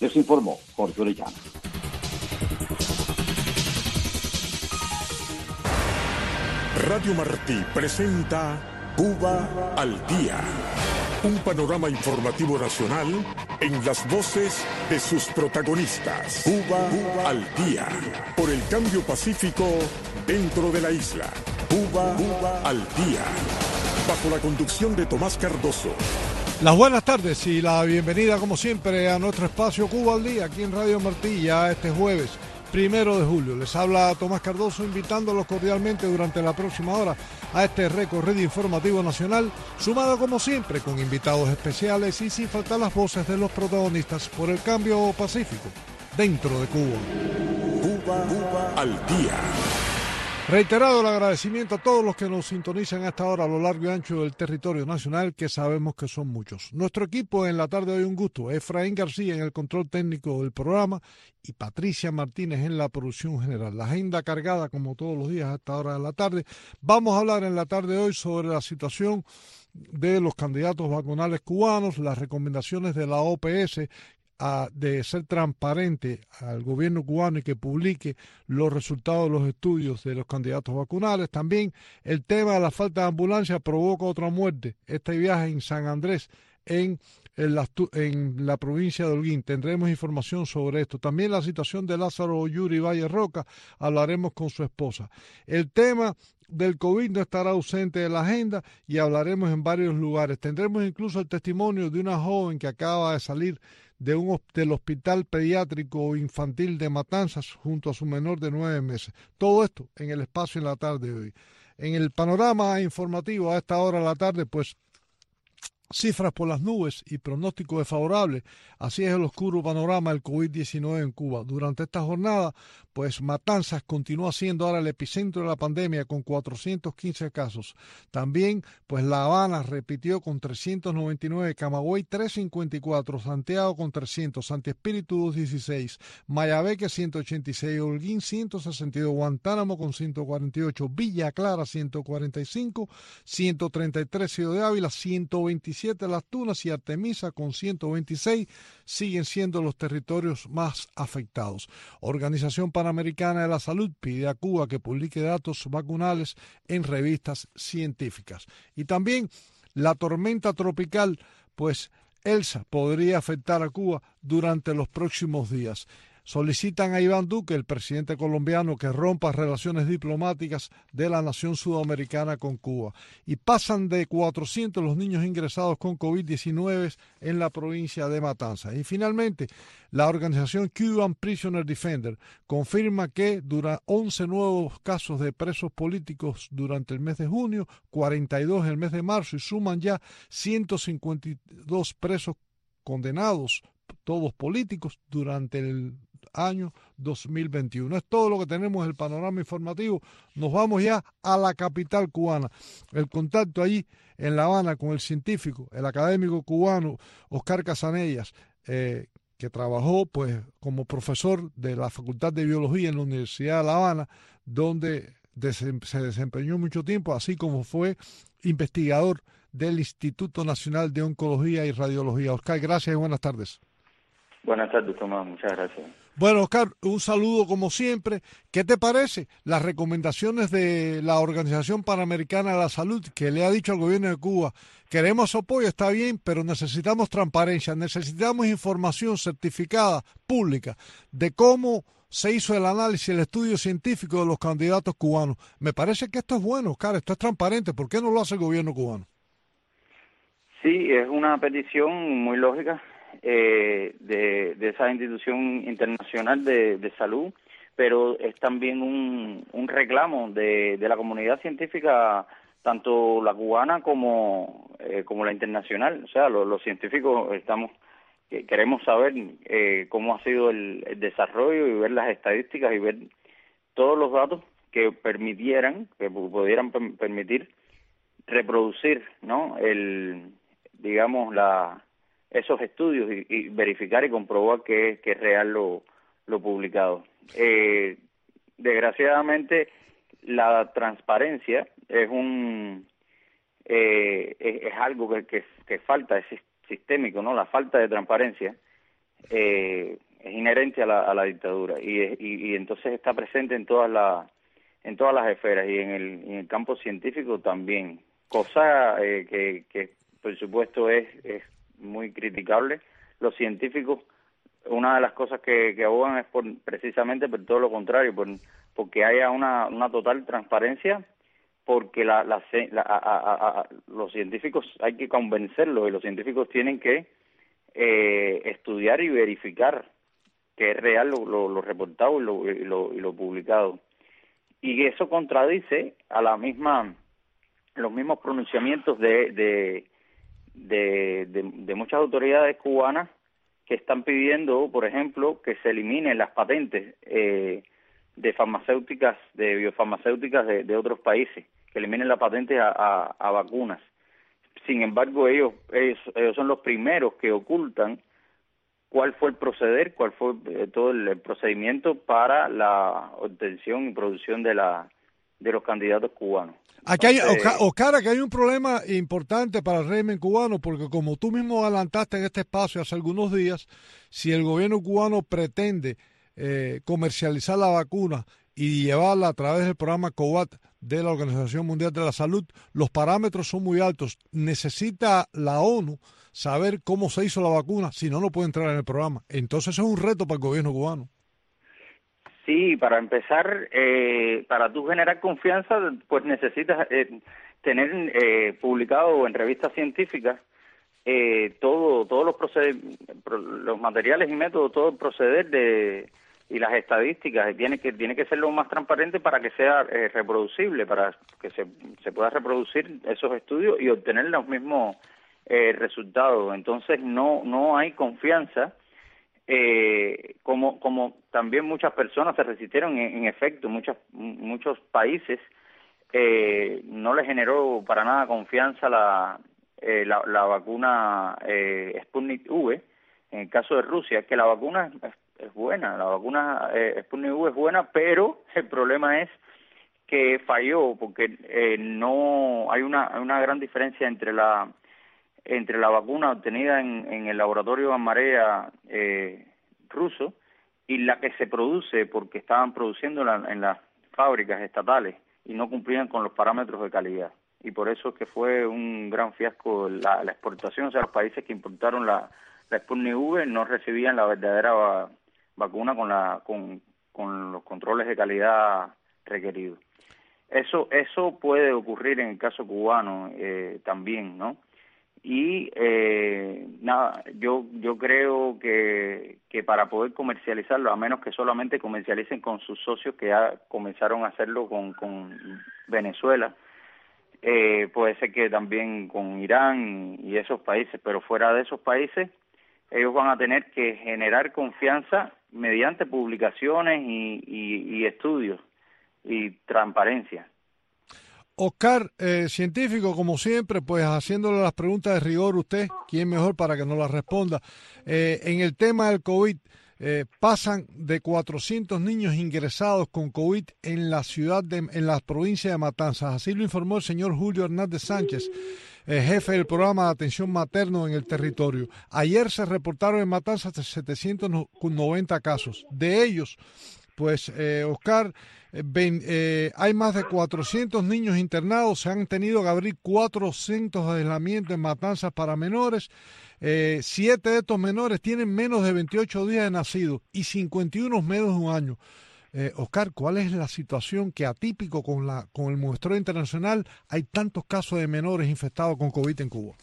Les informó Jorge Orellana. Radio Martí presenta Cuba al Día. Un panorama informativo nacional en las voces de sus protagonistas. Cuba al Día. Por el cambio pacífico dentro de la isla. Cuba al Día. Bajo la conducción de Tomás Cardoso. Las buenas tardes y la bienvenida como siempre a nuestro espacio Cuba al Día aquí en Radio Martí ya este jueves 1 de julio. Les habla Tomás Cardoso invitándolos cordialmente durante la próxima hora a este recorrido informativo nacional, sumado como siempre con invitados especiales y sin faltar las voces de los protagonistas por el cambio pacífico dentro de Cuba. Cuba al Día. Reiterado el agradecimiento a todos los que nos sintonizan a esta hora a lo largo y ancho del territorio nacional, que sabemos que son muchos. Nuestro equipo en la tarde de hoy un gusto, Efraín García en el control técnico del programa y Patricia Martínez en la producción general. La agenda cargada como todos los días a esta hora de la tarde. Vamos a hablar en la tarde de hoy sobre la situación de los candidatos vacunales cubanos, las recomendaciones de la OPS, de ser transparente al gobierno cubano y que publique los resultados de los estudios de los candidatos vacunales. También el tema de la falta de ambulancia provoca otra muerte. Este viaje en San Andrés, en la provincia de Holguín. Tendremos información sobre esto. También la situación de Lázaro Yuri Valle Roca, hablaremos con su esposa. El tema del COVID no estará ausente de la agenda y hablaremos en varios lugares. Tendremos incluso el testimonio de una joven que acaba de salir del Hospital Pediátrico Infantil de Matanzas junto a su menor de 9 meses. Todo esto en el espacio en la tarde de hoy. En el panorama informativo a esta hora de la tarde, pues cifras por las nubes y pronóstico desfavorable. Así es el oscuro panorama del COVID-19 en Cuba. Durante esta jornada, pues Matanzas continúa siendo ahora el epicentro de la pandemia con 415 casos. También, pues La Habana repitió con 399, Camagüey 354, Santiago con 300, Santi Espíritu 216, Mayabeque 186, Holguín 162, Guantánamo con 148, Villa Clara 145, 133 Ciudad de Ávila 127, Las Tunas y Artemisa con 126 siguen siendo los territorios más afectados. Organización Panamericana de la Salud pide a Cuba que publique datos vacunales en revistas científicas. Y también la tormenta tropical, pues Elsa, podría afectar a Cuba durante los próximos días. Solicitan a Iván Duque, el presidente colombiano, que rompa relaciones diplomáticas de la nación sudamericana con Cuba. Y pasan de 400 los niños ingresados con COVID-19 en la provincia de Matanzas. Y finalmente, la organización Cuban Prisoner Defender confirma que durante 11 nuevos casos de presos políticos durante el mes de junio, 42 el mes de marzo y suman ya 152 presos condenados, todos políticos, durante el año 2021. Es todo lo que tenemos en el panorama informativo. Nos vamos ya a la capital cubana. El contacto allí en La Habana con el científico, el académico cubano Oscar Casanellas, que trabajó pues como profesor de la Facultad de Biología en la Universidad de La Habana, donde se desempeñó mucho tiempo, así como fue investigador del Instituto Nacional de Oncología y Radiología. Oscar, gracias y buenas tardes. Buenas tardes, Tomás. Muchas gracias. Bueno, Oscar, un saludo como siempre. ¿Qué te parece las recomendaciones de la Organización Panamericana de la Salud que le ha dicho al gobierno de Cuba? Queremos apoyo, está bien, pero necesitamos transparencia, necesitamos información certificada, pública, de cómo se hizo el análisis, el estudio científico de los candidatos cubanos. Me parece que esto es bueno, Oscar, esto es transparente. ¿Por qué no lo hace el gobierno cubano? Sí, es una petición muy lógica de esa institución internacional de salud, pero es también un reclamo de la comunidad científica, tanto la cubana como la internacional. O sea, los científicos queremos saber cómo ha sido el desarrollo y ver las estadísticas y ver todos los datos que pudieran permitir reproducir, ¿no?, esos estudios y verificar y comprobar que es real lo publicado. Desgraciadamente, la transparencia es algo que falta, es sistémico, ¿no? La falta de transparencia es inherente a la dictadura y entonces está presente en todas las esferas y en el campo científico también, cosa que por supuesto es muy criticable. Los científicos, una de las cosas que abogan es precisamente por todo lo contrario, porque haya una total transparencia, porque los científicos hay que convencerlos y los científicos tienen que estudiar y verificar que es real lo reportado y lo publicado. Y eso contradice a los mismos pronunciamientos de muchas autoridades cubanas que están pidiendo, por ejemplo, que se eliminen las patentes de farmacéuticas, de biofarmacéuticas de otros países, que eliminen las patentes a vacunas. Sin embargo, ellos son los primeros que ocultan cuál fue el proceder, cuál fue todo el procedimiento para la obtención y producción de los candidatos cubanos. Aquí hay, Oscar, aquí hay un problema importante para el régimen cubano, porque como tú mismo adelantaste en este espacio hace algunos días, si el gobierno cubano pretende comercializar la vacuna y llevarla a través del programa COVAX de la Organización Mundial de la Salud, los parámetros son muy altos. Necesita la ONU saber cómo se hizo la vacuna, si no, no puede entrar en el programa. Entonces es un reto para el gobierno cubano. Sí, para empezar, para tú generar confianza, pues necesitas tener publicado en revistas científicas todos los materiales y métodos, todo el proceder y las estadísticas. Tiene que ser lo más transparente para que sea reproducible, para que se pueda reproducir esos estudios y obtener los mismos resultados. Entonces no hay confianza. Como también muchas personas se resistieron, en efecto, muchos países no les generó para nada confianza la vacuna Sputnik V. En el caso de Rusia, que la vacuna es buena, la vacuna Sputnik V es buena, pero el problema es que falló porque no hay una gran diferencia entre la vacuna obtenida en el laboratorio Gamaleya ruso y la que se produce, porque estaban produciendo en las fábricas estatales y no cumplían con los parámetros de calidad. Y por eso es que fue un gran fiasco la exportación. O sea, los países que importaron la Sputnik V no recibían la verdadera vacuna con los controles de calidad requeridos. Eso puede ocurrir en el caso cubano también, ¿no? Y yo creo que para poder comercializarlo, a menos que solamente comercialicen con sus socios que ya comenzaron a hacerlo con Venezuela, puede ser que también con Irán y esos países, pero fuera de esos países ellos van a tener que generar confianza mediante publicaciones y estudios y transparencia. Oscar, científico, como siempre, pues haciéndole las preguntas de rigor usted, ¿quién mejor para que nos las responda? En el tema del COVID, pasan de 400 niños ingresados con COVID en la provincia de Matanzas. Así lo informó el señor Julio Hernández Sánchez, jefe del programa de atención materno en el territorio. Ayer se reportaron en Matanzas 790 casos. De ellos, pues, Oscar, hay más de 400 niños internados, se han tenido que abrir 4 centros de aislamiento en Matanzas para menores. 7 de estos menores tienen menos de 28 días de nacido y 51 menos de un año. Oscar, ¿cuál es la situación que atípico con el muestreo internacional hay tantos casos de menores infectados con COVID en Cuba?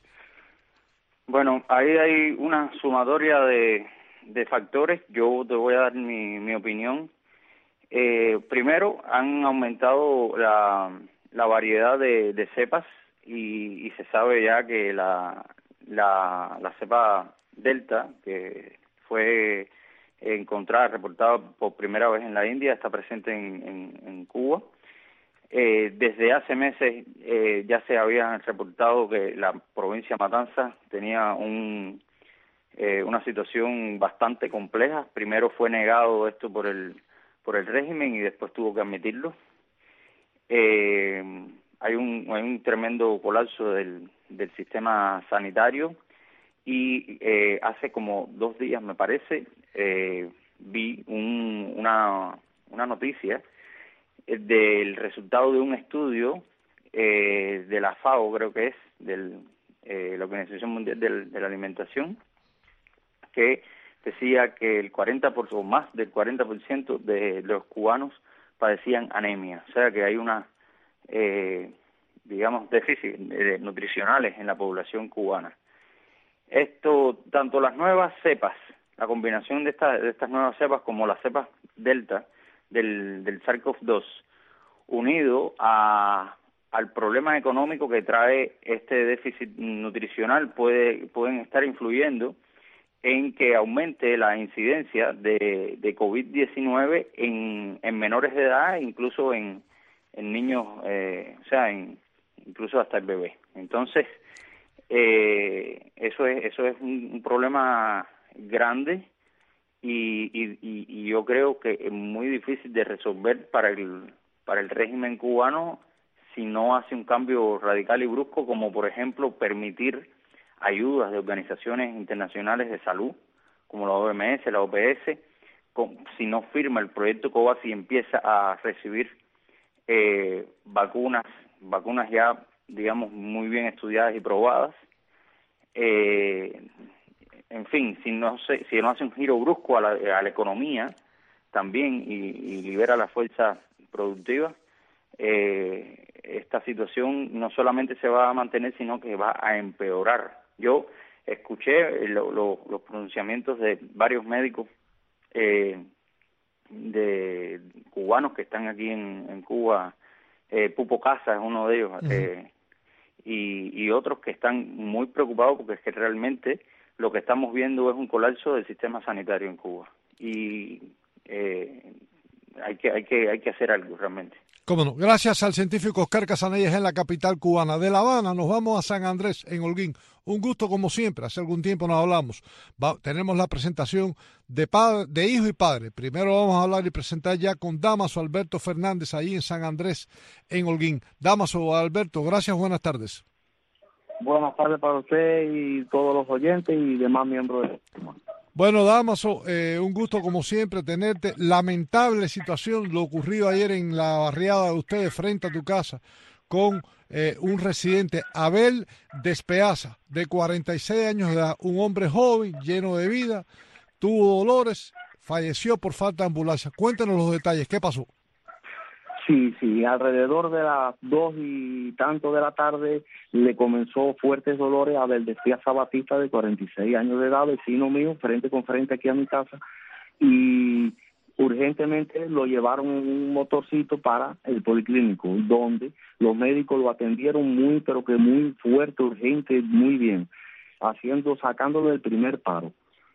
Bueno, ahí hay una sumatoria de factores. Yo te voy a dar mi opinión. Primero, han aumentado la variedad de cepas y se sabe ya que la cepa Delta, que fue encontrada, reportada por primera vez en la India, está presente en Cuba. Desde hace meses ya se había reportado que la provincia de Matanzas tenía una situación bastante compleja. Primero fue negado esto por el régimen y después tuvo que admitirlo. Hay un tremendo colapso del sistema sanitario y hace como 2 días, me parece, vi una noticia del resultado de un estudio de la FAO, creo que es, de la Organización Mundial de la Alimentación, que decía que el 40% o más del 40% de los cubanos padecían anemia, o sea que hay una digamos déficit nutricionales en la población cubana. Esto, tanto las nuevas cepas, la combinación de estas nuevas cepas como las cepas delta del SARS-CoV-2, unido al problema económico que trae este déficit nutricional, pueden estar influyendo en que aumente la incidencia de COVID-19 en menores de edad, incluso en niños, incluso hasta el bebé. Entonces, eso es un problema grande y yo creo que es muy difícil de resolver para el régimen cubano si no hace un cambio radical y brusco, como por ejemplo permitir ayudas de organizaciones internacionales de salud, como la OMS, la OPS, si no firma el proyecto COVAX y empieza a recibir vacunas ya, digamos, muy bien estudiadas y probadas. En fin, si no hace un giro brusco a la economía también y libera la fuerza productiva, esta situación no solamente se va a mantener, sino que va a empeorar. Yo escuché los pronunciamientos de varios médicos de cubanos que están aquí en Cuba. Pupo Casa es uno de ellos, y otros que están muy preocupados porque es que realmente lo que estamos viendo es un colapso del sistema sanitario en Cuba y hay que hacer algo realmente. Cómo no. Gracias al científico Oscar Casanellas en la capital cubana. De La Habana nos vamos a San Andrés, en Holguín. Un gusto como siempre. Hace algún tiempo nos hablamos. Tenemos la presentación de hijo y padre. Primero vamos a hablar y presentar ya con Dámaso Alberto Fernández, ahí en San Andrés, en Holguín. Dámaso Alberto, gracias, buenas tardes. Buenas tardes para usted y todos los oyentes y demás miembros del sistema. Bueno, Dámaso, un gusto como siempre tenerte. Lamentable situación, lo ocurrido ayer en la barriada de ustedes frente a tu casa con un residente, Abel Despeaza, de 46 años de edad, un hombre joven, lleno de vida, tuvo dolores, falleció por falta de ambulancia. Cuéntanos los detalles, ¿qué pasó? Sí, alrededor de las 2 y tanto de la tarde le comenzó fuertes dolores a Abel Despeaza Batista, de 46 años de edad, vecino mío, frente con frente aquí a mi casa, y urgentemente lo llevaron en un motorcito para el policlínico, donde los médicos lo atendieron muy, pero que muy fuerte, urgente, muy bien, sacándolo del primer paro.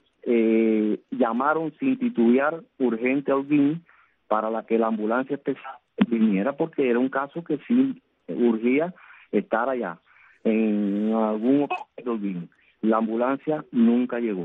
Llamaron sin titubear urgente a Holguín para que la ambulancia especial viniera, porque era un caso que sí urgía estar allá en algún hospital. La ambulancia nunca llegó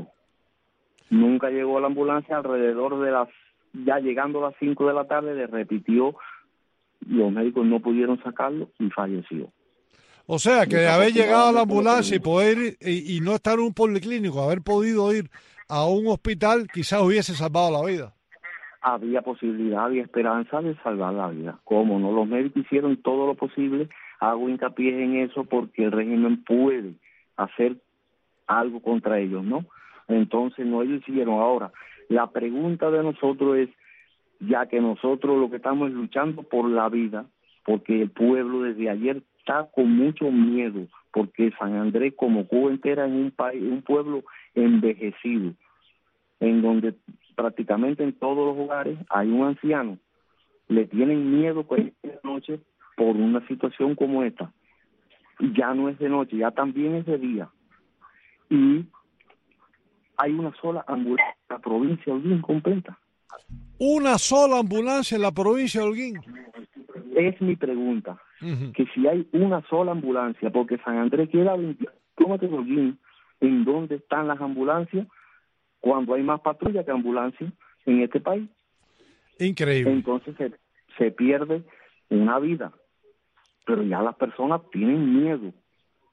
la ambulancia. Alrededor de ya llegando a las 5 de la tarde le repitió, los médicos no pudieron sacarlo y falleció. O sea, que de haber llegado a la ambulancia y poder ir, y no estar en un policlínico, haber podido ir a un hospital, quizás hubiese salvado la vida. Había posibilidad, había esperanza de salvar la vida. ¿Cómo no? Los médicos hicieron todo lo posible. Hago hincapié en eso porque el régimen puede hacer algo contra ellos, ¿no? Entonces no ellos hicieron. Ahora, la pregunta de nosotros es, ya que nosotros lo que estamos es luchando por la vida, porque el pueblo desde ayer está con mucho miedo, porque San Andrés, como Cuba entera, es un pueblo envejecido, en donde prácticamente en todos los hogares hay un anciano. Le tienen miedo de noche por una situación como esta. Ya no es de noche, ya también es de día. Y hay una sola ambulancia en la provincia de Holguín completa. ¿Una sola ambulancia en la provincia de Holguín? Es mi pregunta. Que si hay una sola ambulancia, porque San Andrés queda a 20 kilómetros de Holguín, ¿en dónde están las ambulancias cuando hay más patrullas que ambulancias en este país? Increíble. Entonces se pierde una vida, pero ya las personas tienen miedo.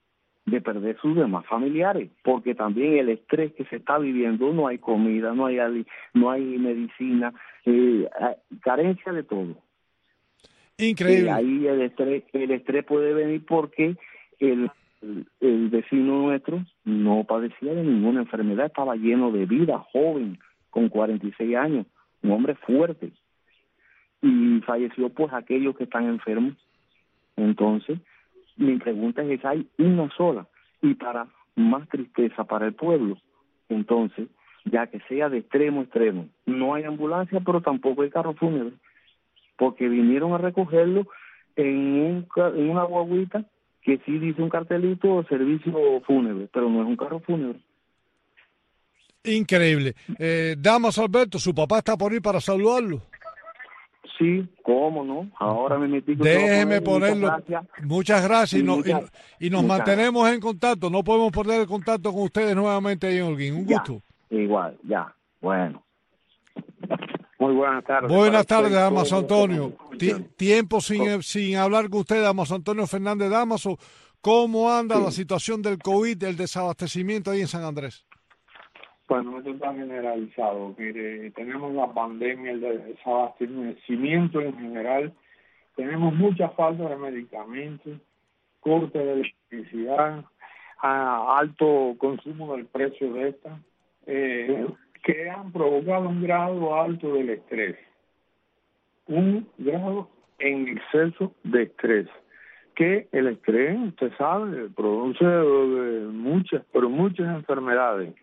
de perder sus demás familiares, porque también el estrés que se está viviendo, no hay comida, no hay medicina, carencia de todo. Increíble. Ahí el estrés puede venir porque el vecino nuestro no padecía de ninguna enfermedad, estaba lleno de vida, joven, con 46 años, un hombre fuerte, y falleció pues aquellos que están enfermos. Entonces, mi pregunta es esa, hay una sola, y para más tristeza para el pueblo, entonces, ya que sea de extremo a extremo, no hay ambulancia, pero tampoco hay carro fúnebre, porque vinieron a recogerlo en una guaguita que sí dice un cartelito servicio fúnebre, pero no es un carro fúnebre. Increíble. Damaso Alberto, su papá está por ahí para saludarlo. Sí, cómo no. Ahora me metí. Déjeme ponerlo. Muchas gracias. Y nos mantenemos en contacto. No podemos perder el contacto con ustedes nuevamente ahí en Holguín. Un gusto. Igual, ya. Bueno. Muy buenas tardes. Buenas tardes, Damaso Antonio. Tiempo sin hablar con usted, Damaso Antonio Fernández Damaso. ¿Cómo anda la situación del COVID, el desabastecimiento ahí en San Andrés? Bueno, esto está generalizado. Mire, tenemos la pandemia, el desabastecimiento en general, tenemos mucha falta de medicamentos, corte de electricidad, alto consumo del precio de esta, que han provocado un grado alto del estrés, un grado en exceso de estrés, que el estrés, usted sabe, produce muchas enfermedades.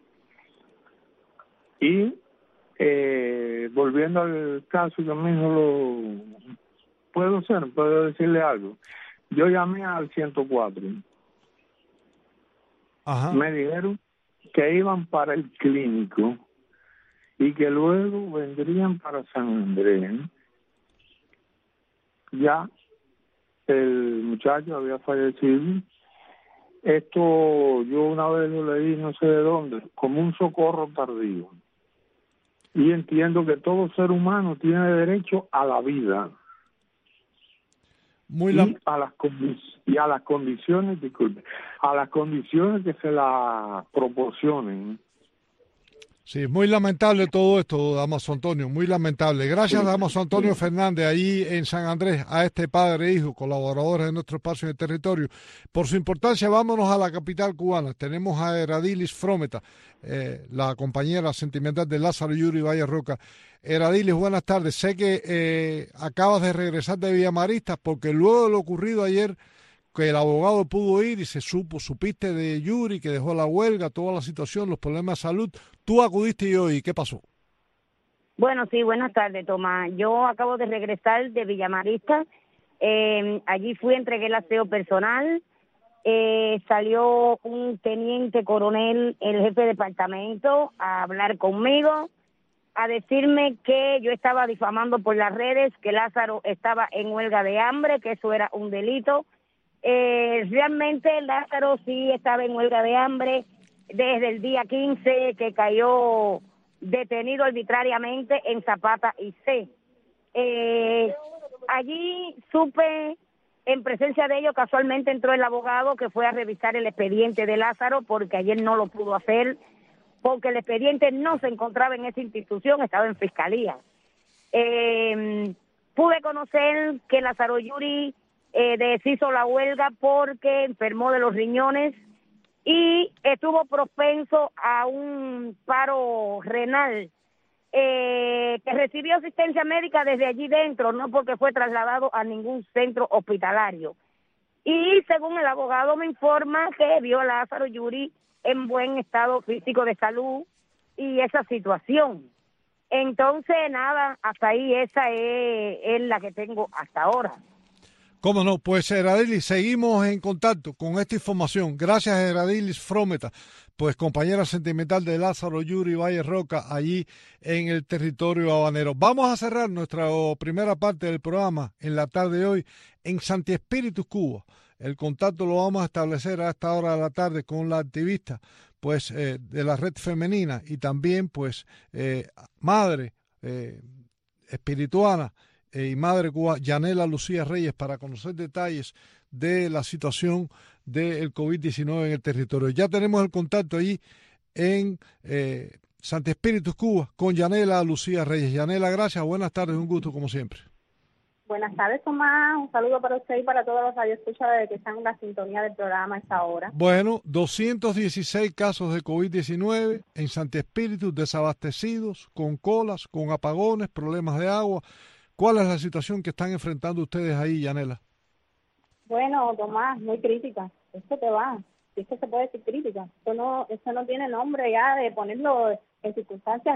Y volviendo al caso, yo mismo puedo decirle algo. Yo llamé al 104. Ajá. Me dijeron que iban para el clínico y que luego vendrían para San Andrés. Ya el muchacho había fallecido. Esto yo una vez lo leí, no sé de dónde, como un socorro tardío. Y entiendo que todo ser humano tiene derecho a la vida a las condiciones, a las condiciones que se la proporcionen. Sí, muy lamentable todo esto, Damaso Antonio, muy lamentable. Gracias, Damaso Antonio Fernández, ahí en San Andrés, a este padre e hijo, colaboradores de nuestro espacio en el territorio. Por su importancia, vámonos a la capital cubana. Tenemos a Eradilis Frometa, la compañera sentimental de Lázaro Yuri Valle Roca. Eradilis, buenas tardes. Sé que acabas de regresar de Villamaristas porque luego de lo ocurrido ayer, que el abogado pudo ir y supiste de Yuri, que dejó la huelga, toda la situación, los problemas de salud. Tú acudiste hoy, ¿qué pasó? Bueno, sí, buenas tardes, Tomás. Yo acabo de regresar de Villamaristas. Allí fui, entregué el aseo personal. Salió un teniente coronel, el jefe de departamento, a hablar conmigo, a decirme que yo estaba difamando por las redes, que Lázaro estaba en huelga de hambre, que eso era un delito. Realmente Lázaro sí estaba en huelga de hambre desde el día 15 que cayó detenido arbitrariamente en Zapata y C. Allí supe, en presencia de ellos, casualmente entró el abogado que fue a revisar el expediente de Lázaro, porque ayer no lo pudo hacer, porque el expediente no se encontraba en esa institución, estaba en fiscalía. Pude conocer que Lázaro Yuri deshizo la huelga porque enfermó de los riñones y estuvo propenso a un paro renal, que recibió asistencia médica desde allí dentro, no porque fue trasladado a ningún centro hospitalario. Y según el abogado me informa que vio a Lázaro Yuri en buen estado físico de salud y esa situación. Entonces, nada, hasta ahí esa es la que tengo hasta ahora. ¿Cómo no? Pues Eradilis, seguimos en contacto con esta información. Gracias, Eradilis Frometa, pues compañera sentimental de Lázaro Yuri Valle Roca, allí en el territorio habanero. Vamos a cerrar nuestra primera parte del programa en la tarde de hoy en Santi Espíritus, Cuba. El contacto lo vamos a establecer a esta hora de la tarde con la activista pues de la red femenina y también pues madre espirituana y madre cubana, Yanela Lucía Reyes, para conocer detalles de la situación del COVID-19 en el territorio. Ya tenemos el contacto ahí en Santi Espíritu, Cuba, con Yanela Lucía Reyes. Yanela, gracias, buenas tardes, un gusto como siempre. Buenas tardes, Tomás. Un saludo para usted y para todos los radioescuchas que están en la sintonía del programa a esta hora. Bueno, 216 casos de COVID-19 en Santi Espíritu, desabastecidos, con colas, con apagones, problemas de agua. ¿Cuál es la situación que están enfrentando ustedes ahí, Yanela? Bueno, Tomás, muy crítica. Esto te va. Esto se puede decir crítica. Esto no tiene nombre ya de ponerlo en circunstancias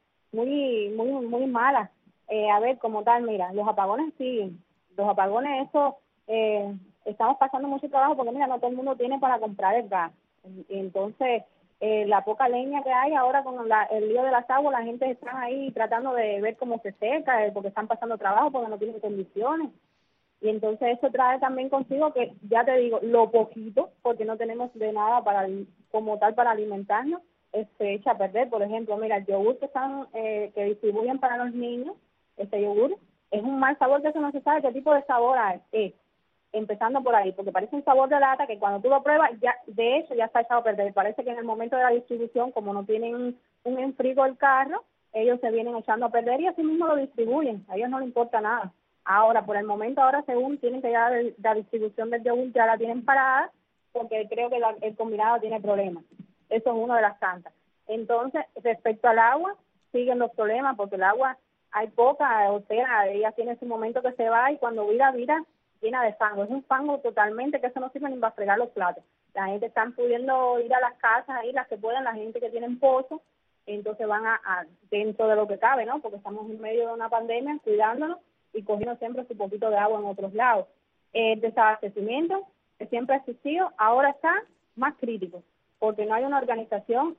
muy malas. A ver, como tal, mira, los apagones siguen. Los apagones, estamos pasando mucho trabajo porque, mira, no todo el mundo tiene para comprar el gas. Entonces, la poca leña que hay ahora con el lío de las aguas, la gente está ahí tratando de ver cómo se seca, porque están pasando trabajo, porque no tienen condiciones. Y entonces eso trae también consigo que, ya te digo, lo poquito, porque no tenemos de nada como tal para alimentarnos, se echa a perder. Por ejemplo, mira, el yogur que distribuyen para los niños, este yogur es un mal sabor, que eso no se sabe qué tipo de sabor es, empezando por ahí, porque parece un sabor de lata que cuando tú lo pruebas, ya de hecho ya está echado a perder. Parece que en el momento de la distribución, como no tienen un enfrigo el carro, ellos se vienen echando a perder y así mismo lo distribuyen, a ellos no les importa nada. Ahora, por el momento, según tienen que ya la distribución del yogur ya la tienen parada, porque creo que el combinado tiene problemas. Eso es una de las tantas. Entonces, respecto al agua, siguen los problemas, porque el agua hay poca, o sea, ella tiene su momento que se va y cuando vira llena de fango. Es un fango totalmente que eso no sirve ni para fregar los platos. La gente está pudiendo ir a las casas, ahí las que puedan, la gente que tienen pozos, entonces van a dentro de lo que cabe, ¿no? Porque estamos en medio de una pandemia, cuidándonos y cogiendo siempre su poquito de agua en otros lados. El desabastecimiento, que siempre ha existido, ahora está más crítico, porque no hay una organización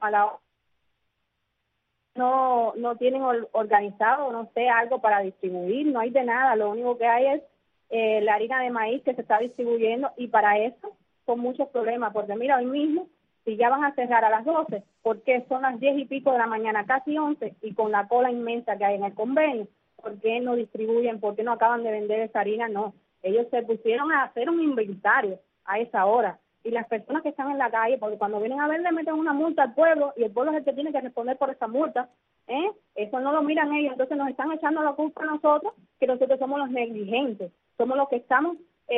no tienen organizado, no sé, algo para distribuir, no hay de nada. Lo único que hay es la harina de maíz que se está distribuyendo, y para eso son muchos problemas, porque mira, hoy mismo, si ya van a cerrar a las 12, porque son las 10 y pico de la mañana, casi 11, y con la cola inmensa que hay en el convenio, ¿por qué no distribuyen? ¿Por qué no acaban de vender esa harina? No, ellos se pusieron a hacer un inventario a esa hora, y las personas que están en la calle, porque cuando vienen a ver le meten una multa al pueblo, y el pueblo es el que tiene que responder por esa multa, eso no lo miran ellos, entonces nos están echando la culpa a nosotros, que nosotros somos los negligentes, somos los que estamos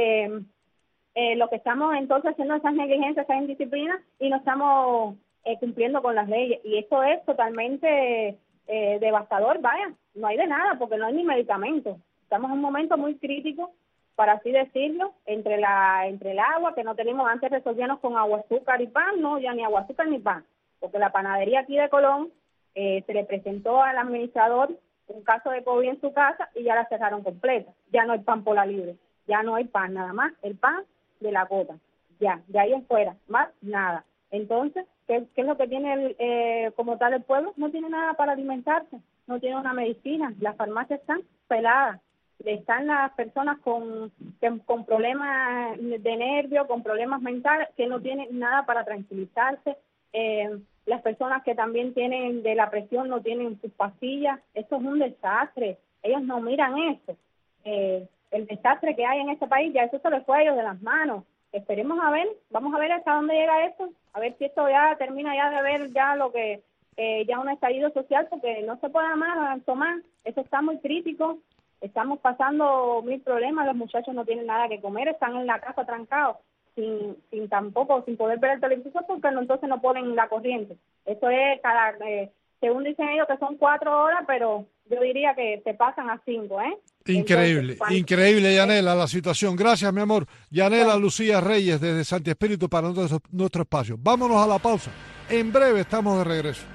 entonces haciendo esas negligencias, esas indisciplinas, y no estamos cumpliendo con las leyes, y esto es totalmente devastador. Vaya, no hay de nada, porque no hay ni medicamentos. Estamos en un momento muy crítico, para así decirlo, entre el agua, que no tenemos. Antes resolvíamos con agua, azúcar y pan, no, ya ni agua, azúcar ni pan, porque la panadería aquí de Colón se le presentó al administrador un caso de COVID en su casa y ya la cerraron completa. Ya no hay pan por la libre, ya no hay pan, nada más el pan de la gota, ya, de ahí en fuera, más nada. Entonces, ¿qué es lo que tiene como tal el pueblo? No tiene nada para alimentarse, no tiene una medicina, las farmacias están peladas, están las personas con problemas de nervios, con problemas mentales, que no tienen nada para tranquilizarse, las personas que también tienen de la presión no tienen sus pastillas. Esto es un desastre, ellos no miran eso, el desastre que hay en este país, ya eso se les fue a ellos de las manos. Esperemos a ver, vamos a ver hasta dónde llega esto, a ver si esto ya termina ya de ver ya lo que, ya un estallido social, porque no se puede más tomar, eso está muy crítico, estamos pasando 1000 problemas, los muchachos no tienen nada que comer, están en la casa trancados, sin poder ver el televisor, porque entonces no ponen la corriente. Eso es según dicen ellos que son 4 horas, pero yo diría que se pasan a 5, Increíble, entonces, increíble, Yanela, la situación. Gracias, mi amor. Yanela Lucía Reyes, desde Santi Espíritu, para nuestro espacio. Vámonos a la pausa. En breve estamos de regreso.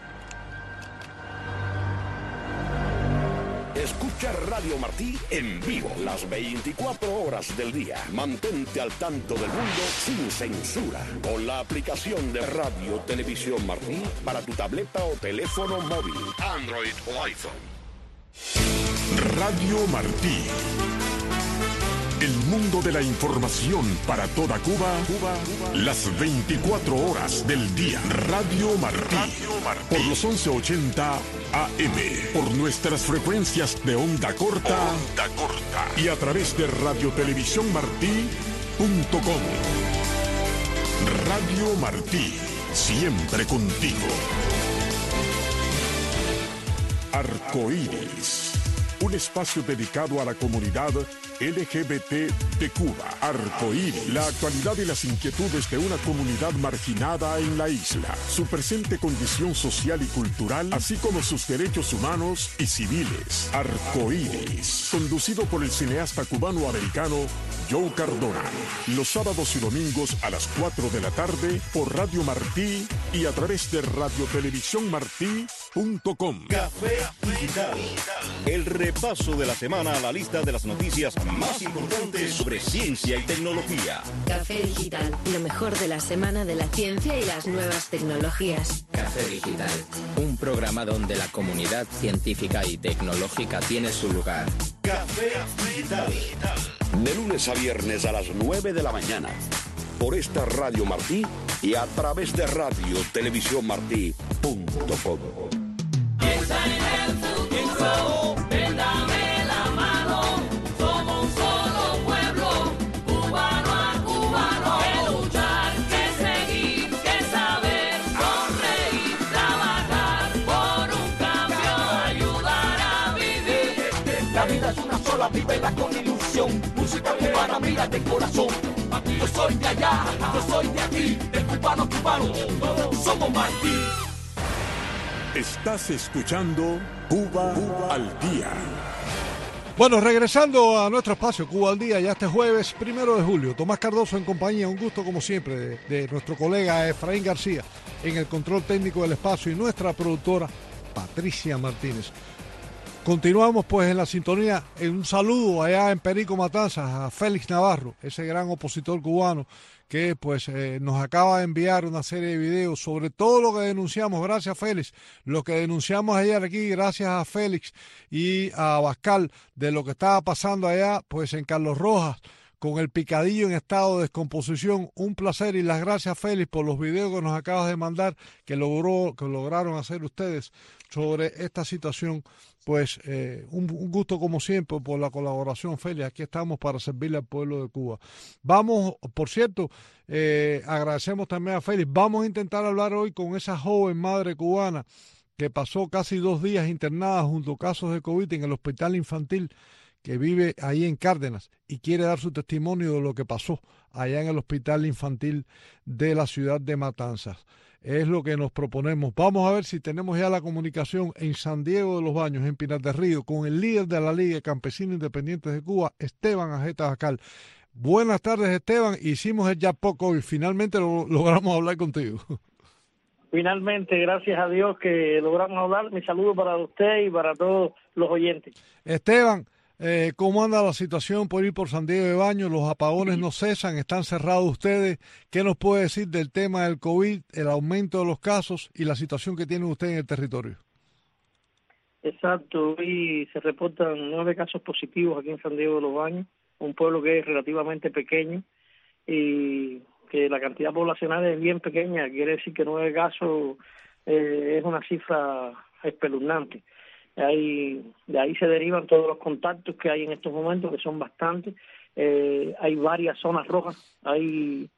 Escucha Radio Martí en vivo las 24 horas del día. Mantente al tanto del mundo sin censura con la aplicación de Radio Televisión Martí para tu tableta o teléfono móvil, Android o iPhone. Radio Martí. El mundo de la información para toda Cuba, las 24 horas del día. Radio Martí. Por los 1180 AM. Por nuestras frecuencias de onda corta. Y a través de radiotelevisiónmartí.com. Radio Martí, siempre contigo. Arcoíris, un espacio dedicado a la comunidad LGBT de Cuba. Arcoíris, la actualidad y las inquietudes de una comunidad marginada en la isla, su presente condición social y cultural, así como sus derechos humanos y civiles. Arcoíris, conducido por el cineasta cubano-americano Joe Cardona, los sábados y domingos a las 4 de la tarde por Radio Martí y a través de radiotelevisiónmartí.com. Café Digital, el repaso de la semana a la lista de las noticias más importantes sobre ciencia y tecnología. Café Digital, lo mejor de la semana de la ciencia y las nuevas tecnologías. Café Digital, un programa donde la comunidad científica y tecnológica tiene su lugar. Café Digital. De lunes a viernes a las 9 de la mañana. Por esta Radio Martí y a través de radiotelevisiónmartí.com. Piensa en el futuro, ven dame la mano. Somos un solo pueblo, cubano a cubano. Que luchar, que seguir, que saber, sonreír, trabajar por un cambio, ayudar a vivir. La vida es una sola, vívela con ilusión. Música cubana, mira de corazón. Yo soy de allá, yo soy de aquí, del cubano cubano, todos somos Martí. Estás escuchando Cuba al Día. Bueno, regresando a nuestro espacio Cuba al Día, ya este jueves 1 de julio, Tomás Cardoso en compañía, un gusto como siempre de nuestro colega Efraín García en el control técnico del espacio y nuestra productora Patricia Martínez. Continuamos pues en la sintonía, un saludo allá en Perico Matanzas a Félix Navarro, ese gran opositor cubano que pues nos acaba de enviar una serie de videos sobre todo lo que denunciamos. Gracias, Félix, lo que denunciamos ayer aquí, gracias a Félix y a Abascal, de lo que estaba pasando allá pues en Carlos Rojas con el picadillo en estado de descomposición. Un placer y las gracias, Félix, por los videos que nos acabas de mandar que lograron hacer ustedes sobre esta situación. Pues un gusto como siempre por la colaboración, Félix. Aquí estamos para servirle al pueblo de Cuba. Vamos, por cierto, agradecemos también a Félix. Vamos a intentar hablar hoy con esa joven madre cubana que pasó casi 2 días internada junto a casos de COVID en el hospital infantil que vive ahí en Cárdenas y quiere dar su testimonio de lo que pasó allá en el hospital infantil de la ciudad de Matanzas. Es lo que nos proponemos. Vamos a ver si tenemos ya la comunicación en San Diego de los Baños, en Pinar del Río, con el líder de la Liga de Campesinos Independientes de Cuba, Esteban Ajeta Bascal. Buenas tardes, Esteban. Hicimos el jackpot hoy. Finalmente logramos hablar contigo. Finalmente, gracias a Dios que logramos hablar. Mi saludo para usted y para todos los oyentes. Esteban, ¿cómo anda la situación por ir por San Diego de Baños? Los apagones no cesan, están cerrados ustedes. ¿Qué nos puede decir del tema del COVID, el aumento de los casos y la situación que tienen ustedes en el territorio? Exacto, hoy se reportan 9 casos positivos aquí en San Diego de los Baños, un pueblo que es relativamente pequeño y que la cantidad poblacional es bien pequeña. Quiere decir que 9 casos es una cifra espeluznante. De ahí se derivan todos los contactos que hay en estos momentos, que son bastantes. Hay varias zonas rojas, hay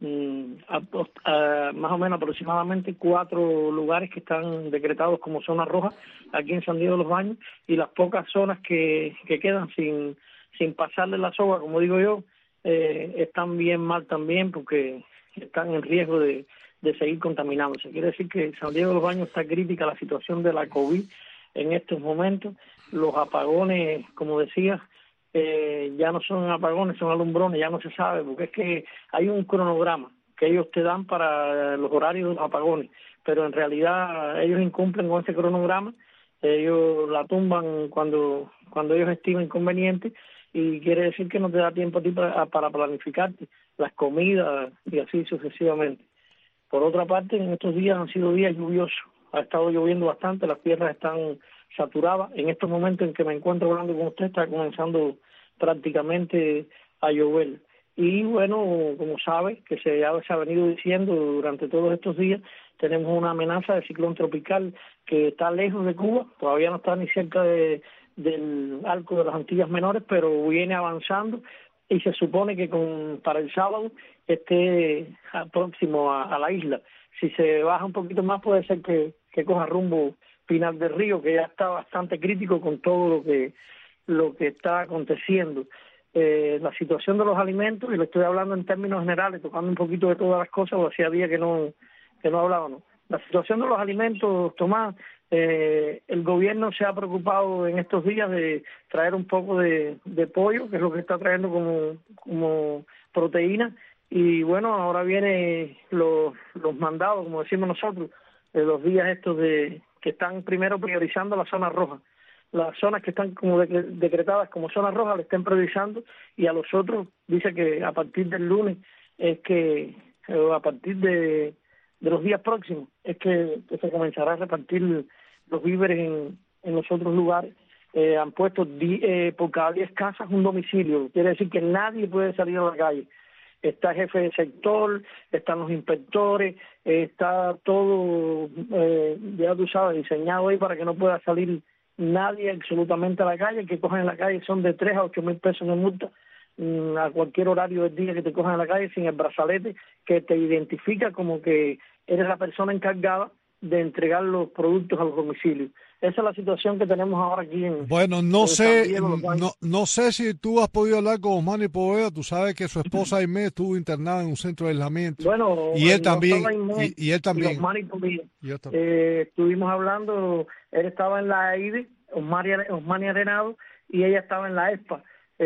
más o menos aproximadamente 4 lugares que están decretados como zonas rojas aquí en San Diego de los Baños, y las pocas zonas que quedan sin pasarle la soga, como digo yo, están bien mal también porque están en riesgo de seguir contaminándose. Quiere decir que San Diego de los Baños está crítica la situación de la COVID en estos momentos. Los apagones, como decía, ya no son apagones, son alumbrones, ya no se sabe, porque es que hay un cronograma que ellos te dan para los horarios de los apagones, pero en realidad ellos incumplen con ese cronograma, ellos la tumban cuando ellos estimen conveniente, y quiere decir que no te da tiempo a ti para planificarte las comidas y así sucesivamente. Por otra parte, en estos días han sido días lluviosos, ha estado lloviendo bastante, las tierras están saturadas. En estos momentos en que me encuentro hablando con usted está comenzando prácticamente a llover. Y bueno, como sabe, que se ha venido diciendo durante todos estos días, tenemos una amenaza de ciclón tropical que está lejos de Cuba, todavía no está ni cerca del arco de las Antillas Menores, pero viene avanzando y se supone que para el sábado esté próximo a la isla. Si se baja un poquito más puede ser que coja rumbo Pinar del Río, que ya está bastante crítico con todo lo que está aconteciendo. La situación de los alimentos, y le estoy hablando en términos generales, tocando un poquito de todas las cosas, o hacía días que no hablábamos. La situación de los alimentos, Tomás, el gobierno se ha preocupado en estos días de traer un poco de pollo, que es lo que está trayendo como proteína, y bueno, ahora vienen los mandados, como decimos nosotros, de los días estos que están primero priorizando la zona roja. Las zonas que están como decretadas como zona roja le estén priorizando, y a los otros dice que a partir del lunes a partir de los días próximos es que se comenzará a repartir los víveres en los otros lugares. Han puesto por cada 10 casas un domicilio, quiere decir que nadie puede salir a la calle. Está el jefe de sector, están los inspectores, está todo, ya tú sabes, diseñado ahí para que no pueda salir nadie absolutamente a la calle. Que cojan en la calle son de 3 a 8 mil pesos de multa a cualquier horario del día que te cojan en la calle, sin el brazalete que te identifica como que eres la persona encargada de entregar los productos a los domicilios. Esa es la situación que tenemos ahora aquí en... Bueno, no sé si tú has podido hablar con Osmani Poveda. Tú sabes que su esposa Aimee estuvo internada en un centro de aislamiento. Bueno, y él también. Y él también. Osmani Poveda. Estuvimos hablando, él estaba en la AIDE, Osmani Arenado, y ella estaba en la ESPA.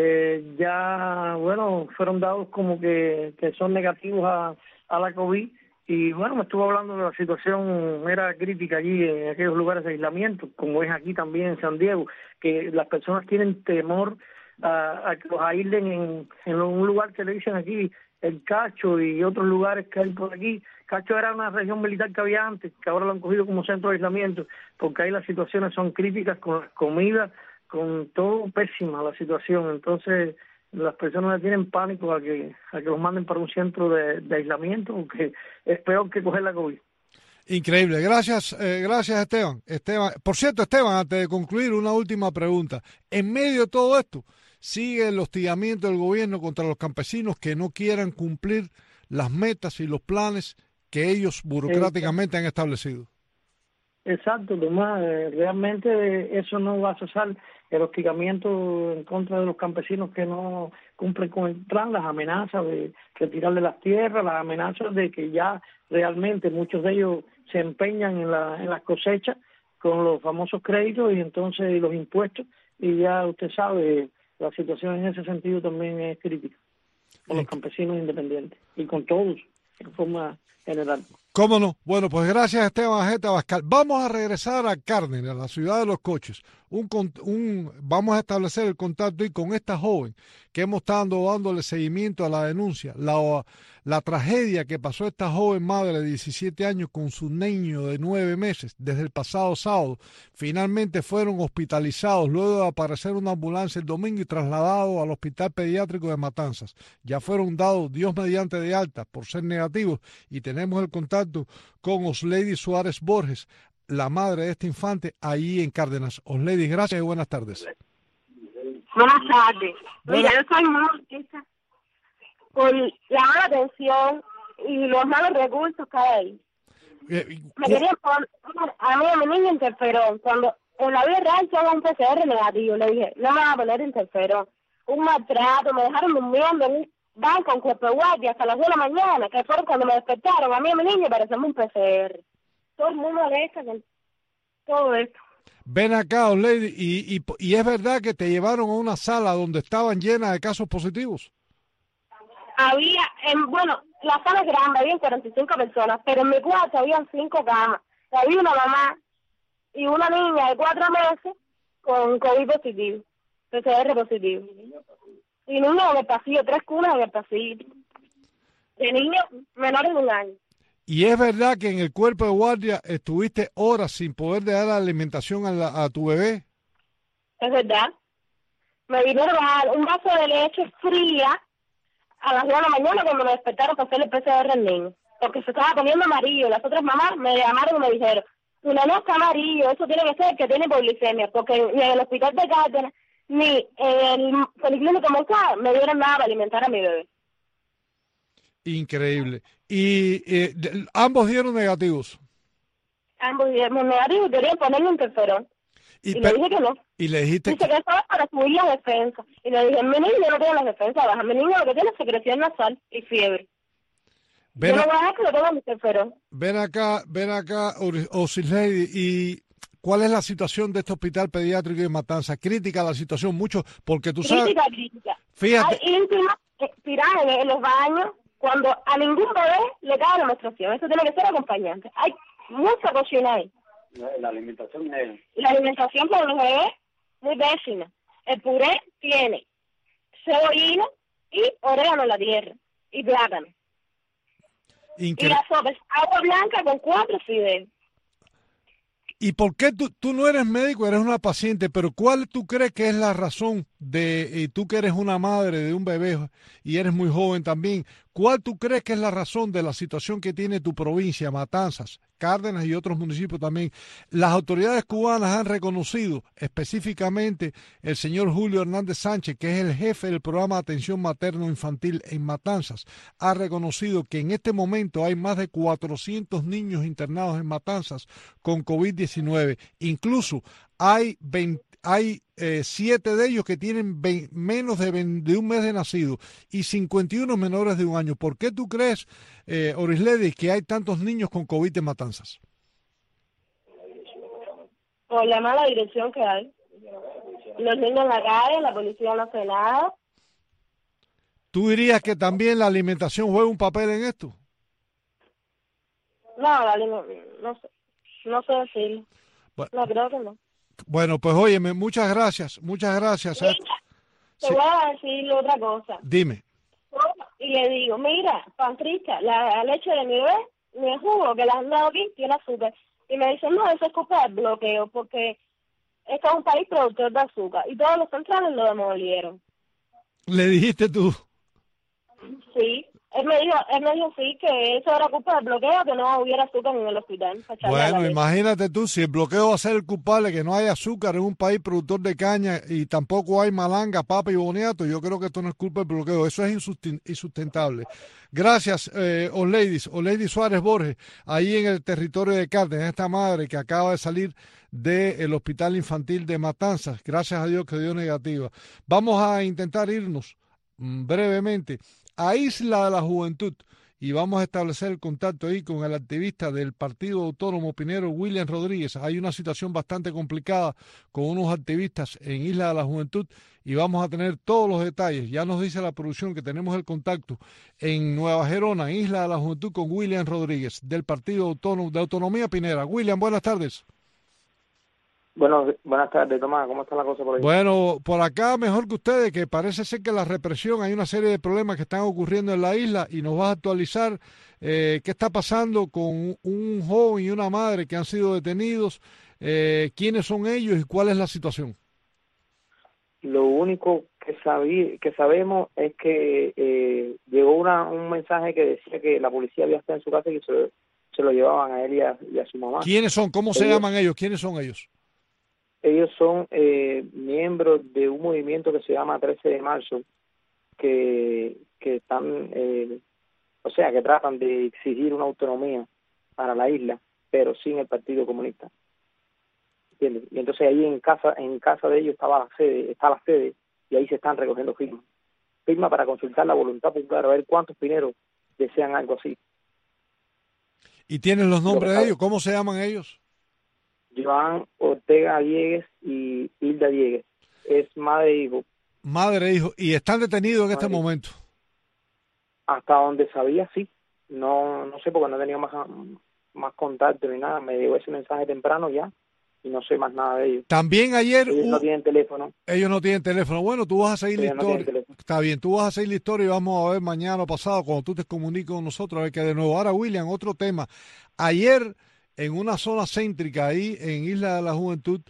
Ya, bueno, fueron dados como que son negativos a la COVID. Y bueno, me estuvo hablando de la situación, era crítica allí en aquellos lugares de aislamiento, como es aquí también en San Diego, que las personas tienen temor a que los aíslen en un lugar que le dicen aquí el Cacho y otros lugares que hay por aquí. Cacho era una región militar que había antes, que ahora lo han cogido como centro de aislamiento, porque ahí las situaciones son críticas con las comidas, con todo pésima la situación. Entonces las personas le tienen pánico a que los manden para un centro de aislamiento, porque es peor que coger la COVID. Increíble. Gracias, Esteban. Por cierto, Esteban, antes de concluir, una última pregunta. En medio de todo esto, sigue el hostigamiento del gobierno contra los campesinos que no quieran cumplir las metas y los planes que ellos burocráticamente han establecido. Exacto, Tomás. Realmente eso no va a cesar. El hostigamiento en contra de los campesinos que no cumplen con el plan, las amenazas de retirarle las tierras, las amenazas de que ya realmente muchos de ellos se empeñan en las cosechas con los famosos créditos y entonces los impuestos, y ya usted sabe, la situación en ese sentido también es crítica con los campesinos independientes y con todos en forma general. ¿Cómo no? Bueno, pues gracias, Esteban Ajeta Abascal. Vamos a regresar a Cárdenas, a la ciudad de los coches. Vamos a establecer el contacto ahí con esta joven que hemos estado dándole seguimiento a la denuncia, la tragedia que pasó esta joven madre de 17 años con su niño de 9 meses desde el pasado sábado. Finalmente fueron hospitalizados luego de aparecer una ambulancia el domingo y trasladados al Hospital Pediátrico de Matanzas. Ya fueron dados, Dios mediante, de alta por ser negativos, y tenemos el contacto con Osleidy Suárez Borges, la madre de este infante, ahí en Cárdenas. Osleidy, gracias y buenas tardes. Buenas tardes. Mira, yo soy muy molesta por la mala atención y los malos recursos que hay. Me querían poner a mí y a mi niño interferón. Cuando en la vida real yo hago un PCR negativo, le dije, no me van a poner interferón. Un maltrato, me dejaron durmiendo en un banco en cuerpo de guardia hasta las 2 de la mañana, que fueron cuando me despertaron a mí y a mi niño para hacerme un PCR. Todo el mundo molesta con todo esto. Ven acá, Osleidy, y es verdad que te llevaron a una sala donde estaban llenas de casos positivos. Había, la sala es grande, habían 45 personas, pero en mi cuarto habían 5 camas. Había una mamá y una niña de 4 meses con COVID positivo, PCR positivo. Y niños en el pasillo, 3 cunas en el pasillo. De niños menores de 1 año. ¿Y es verdad que en el cuerpo de guardia estuviste horas sin poder dar la alimentación a tu bebé? Es verdad. Me vinieron a dar un vaso de leche fría a las 2 de la mañana cuando me despertaron para hacer el PCR al niño. Porque se estaba poniendo amarillo. Las otras mamás me llamaron y me dijeron, tu nene está amarillo, eso tiene que ser que tiene hipoglicemia. Porque ni en el hospital de Cárdenas, ni en el Policlínico Moncada me dieron nada para alimentar a mi bebé. Increíble. Y ambos dieron negativos. Ambos dieron negativos y querían ponerle interferón. Y le dije que no. Y le dijiste dice que eso es para subir la defensa. Y le dije, mi niño no tiene las defensas bajas. Mi niño lo que tiene es secreción nasal y fiebre. Yo no voy a dejar que le pongan interferón. Ven acá, Osislady, ¿y cuál es la situación de este hospital pediátrico de Matanzas? Crítica la situación mucho, porque tú sabes... Crítica. Fíjate. Hay íntimas tiradas en los baños cuando a ningún bebé le cae la menstruación. Eso tiene que ser acompañante. Hay mucha cocina ahí. La alimentación es... La alimentación para los bebés muy pésima. El puré tiene cebollina y orégano en la tierra y plátano. Y la sopa es agua blanca con 4 fideos. ¿Y por qué tú no eres médico, eres una paciente, pero cuál tú crees que es la razón de, tú que eres una madre de un bebé y eres muy joven también, cuál tú crees que es la razón de la situación que tiene tu provincia, Matanzas, Cárdenas y otros municipios también? Las autoridades cubanas han reconocido, específicamente el señor Julio Hernández Sánchez, que es el jefe del programa de atención materno-infantil en Matanzas, ha reconocido que en este momento hay más de 400 niños internados en Matanzas con COVID-19. Incluso hay 7 de ellos que tienen menos de un mes de nacido y 51 menores de un año. ¿Por qué tú crees, Osislady, que hay tantos niños con COVID en Matanzas? Por la mala dirección que hay. Los niños en la calle, la policía no hace nada. ¿Tú dirías que también la alimentación juega un papel en esto? No sé decirlo. Bueno, no, creo que no. Bueno, pues óyeme, muchas gracias. Mira, te voy a decir otra cosa. Dime. Y le digo, mira, Patricia, la leche de mi bebé, mi jugo que le han dado aquí, tiene azúcar. Y me dicen, no, eso es culpa del bloqueo, porque este es un país productor de azúcar. Y todos los centrales lo demolieron. ¿Le dijiste tú? Sí. Él me dijo sí, que eso era culpa del bloqueo, que no hubiera azúcar en el hospital. Bueno, imagínate tú, si el bloqueo va a ser el culpable, que no hay azúcar en un país productor de caña y tampoco hay malanga, papa y boniato, yo creo que esto no es culpa del bloqueo, eso es insustentable. Gracias, Osislady Suárez Borges, ahí en el territorio de Cárdenas, esta madre que acaba de salir del hospital infantil de Matanzas, gracias a Dios que dio negativa. Vamos a intentar irnos brevemente a Isla de la Juventud y vamos a establecer el contacto ahí con el activista del Partido Autónomo Pinero, William Rodríguez. Hay una situación bastante complicada con unos activistas en Isla de la Juventud y vamos a tener todos los detalles. Ya nos dice la producción que tenemos el contacto en Nueva Gerona, en Isla de la Juventud, con William Rodríguez del Partido Autónomo de Autonomía Pinera. William, buenas tardes. Bueno, buenas tardes, Tomás. ¿Cómo está la cosa por ahí? Bueno, por acá mejor que ustedes, que parece ser que la represión, hay una serie de problemas que están ocurriendo en la isla y nos vas a actualizar qué está pasando con un joven y una madre que han sido detenidos, quiénes son ellos y cuál es la situación. Lo único que sabemos es que llegó un mensaje que decía que la policía había estado en su casa y que se lo llevaban a él y a su mamá. ¿Quiénes son? ¿Cómo se llaman ellos? ¿Quiénes son ellos? Ellos son miembros de un movimiento que se llama 13 de marzo, que están, que tratan de exigir una autonomía para la isla, pero sin el Partido Comunista. ¿Entiendes? Y entonces ahí en casa de ellos está la sede, y ahí se están recogiendo firmas para consultar la voluntad popular, a ver cuántos pineros desean algo así. ¿Y tienen los nombres de ellos? ¿Cómo se llaman ellos? Joan Ortega Diegues y Hilda Diegues. Es madre e hijo. Madre e hijo. ¿Y están detenidos en este momento? Hasta donde sabía, sí. No sé, porque no he tenido más contacto ni nada. Me llegó ese mensaje temprano ya y no sé más nada de ellos. También ayer... Ellos no tienen teléfono. Ellos no tienen teléfono. Bueno, tú vas a seguir la historia. Está bien, tú vas a seguir la historia y vamos a ver mañana o pasado cuando tú te comuniques con nosotros a ver qué de nuevo. Ahora, William, otro tema. Ayer, en una zona céntrica ahí en Isla de la Juventud,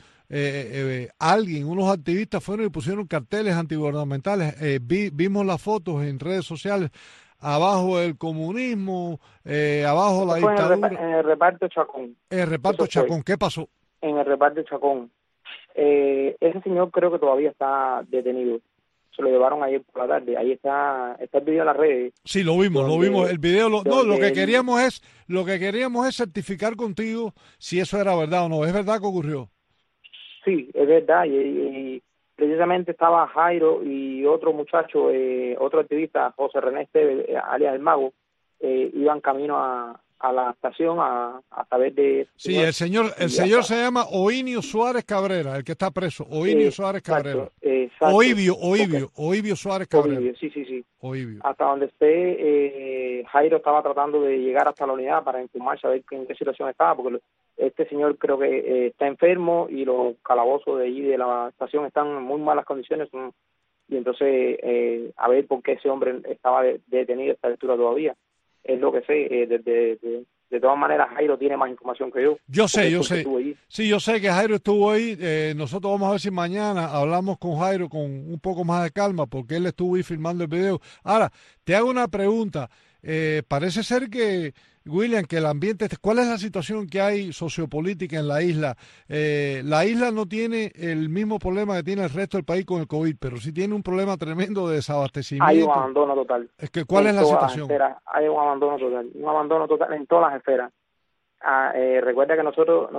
unos activistas fueron y pusieron carteles antigubernamentales. Vimos las fotos en redes sociales. Abajo el comunismo, abajo la dictadura. En el reparto Chacón. El reparto Chacón, ¿qué pasó? En el reparto Chacón. Ese señor creo que todavía está detenido. Se lo llevaron ayer por la tarde. Ahí está el video en las redes. Sí, lo vimos el video. Lo que queríamos es certificar contigo si eso era verdad o no. ¿Es verdad que ocurrió? Sí, es verdad. Y precisamente estaba Jairo y otro muchacho, otro activista, José René Esteves, alias El Mago, iban camino a la estación a saber de... Sí, el señor se llama Oinio Suárez Cabrera, el que está preso. Oinio Suárez Cabrera. Exacto. Oibio Suárez Cabrera. Oibio, sí. Oibio. Hasta donde esté, Jairo estaba tratando de llegar hasta la unidad para informarse a ver en qué situación estaba, porque este señor creo que está enfermo y los calabozos de allí de la estación están en muy malas condiciones, y entonces a ver por qué ese hombre estaba detenido a esta altura todavía. Es lo que sé. De todas maneras, Jairo tiene más información que yo. Yo sé. Sí, yo sé que Jairo estuvo ahí. Nosotros vamos a ver si mañana hablamos con Jairo con un poco más de calma, porque él estuvo ahí filmando el video. Ahora, te hago una pregunta. Parece ser que, William, que el ambiente... ¿Cuál es la situación que hay sociopolítica en la isla? La isla no tiene el mismo problema que tiene el resto del país con el COVID, pero sí tiene un problema tremendo de desabastecimiento. Hay un abandono total. ¿Cuál es la situación? Hay un abandono total en todas las esferas. Recuerda que nosotros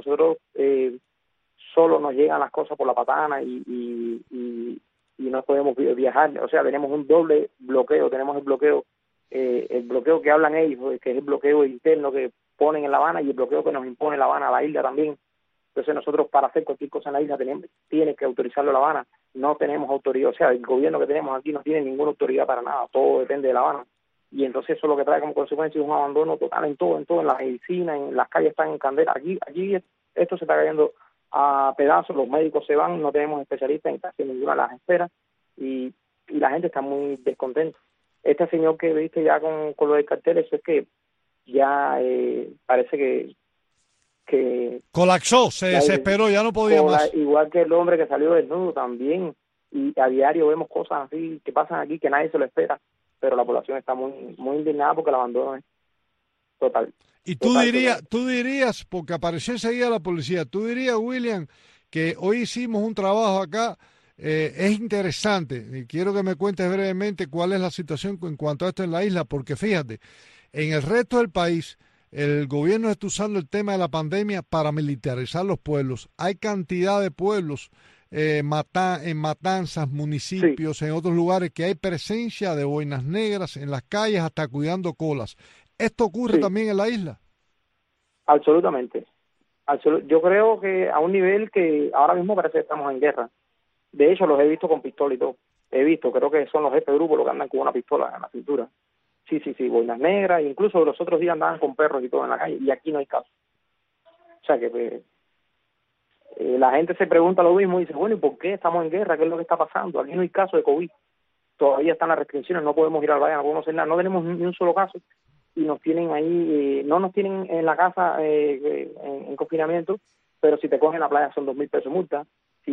solo nos llegan las cosas por la patana y no podemos viajar. O sea, tenemos un doble bloqueo. Tenemos el bloqueo que hablan ellos, que es el bloqueo interno que ponen en La Habana, y el bloqueo que nos impone La Habana a la isla también. Entonces nosotros, para hacer cualquier cosa en la isla, tiene que autorizarlo La Habana. No tenemos autoridad, o sea, el gobierno que tenemos aquí no tiene ninguna autoridad para nada, todo depende de La Habana. Y entonces eso lo que trae como consecuencia es un abandono total en todo, en la medicina, en las calles están en candela. Aquí esto se está cayendo a pedazos, los médicos se van, no tenemos especialistas en casi ninguna de las esferas, y la gente está muy descontenta. Este señor que viste ya con lo del cartel, eso es que ya parece que colapsó, se desesperó, ya no podía más. Igual que el hombre que salió desnudo también, y a diario vemos cosas así que pasan aquí que nadie se lo espera, pero la población está muy indignada porque el abandono es total. Y tú dirías, porque apareció enseguida la policía, tú dirías, William, que hoy hicimos un trabajo acá. Es interesante, y quiero que me cuentes brevemente cuál es la situación en cuanto a esto en la isla, porque fíjate, en el resto del país el gobierno está usando el tema de la pandemia para militarizar los pueblos. Hay cantidad de pueblos en Matanzas, municipios, sí, en otros lugares, que hay presencia de boinas negras en las calles, hasta cuidando colas. ¿Esto ocurre también en la isla? Absolutamente. Yo creo que a un nivel que ahora mismo parece que estamos en guerra. De hecho, los he visto con pistola y todo. Creo que son los jefes de grupo los que andan con una pistola en la cintura. Sí, boinas negras, incluso los otros días andaban con perros y todo en la calle, y aquí no hay caso. O sea que la gente se pregunta lo mismo y dice, bueno, ¿y por qué estamos en guerra? ¿Qué es lo que está pasando? Aquí no hay caso de COVID. Todavía están las restricciones, no podemos ir al valle, no podemos hacer nada, no tenemos ni un solo caso, y nos tienen ahí, no nos tienen en la casa en confinamiento, pero si te cogen en la playa son 2,000 pesos multa.